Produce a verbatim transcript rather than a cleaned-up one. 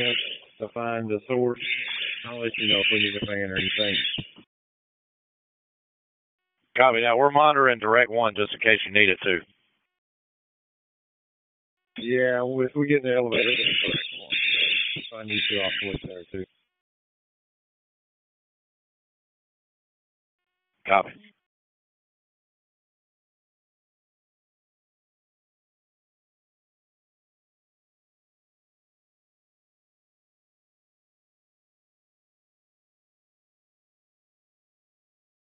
to find the source. I'll let you know if we need a fan or anything. Copy. Now, we're monitoring direct one just in case you need it too. Yeah, if we get in the elevator, if I need to, I'll switch there too. Copy.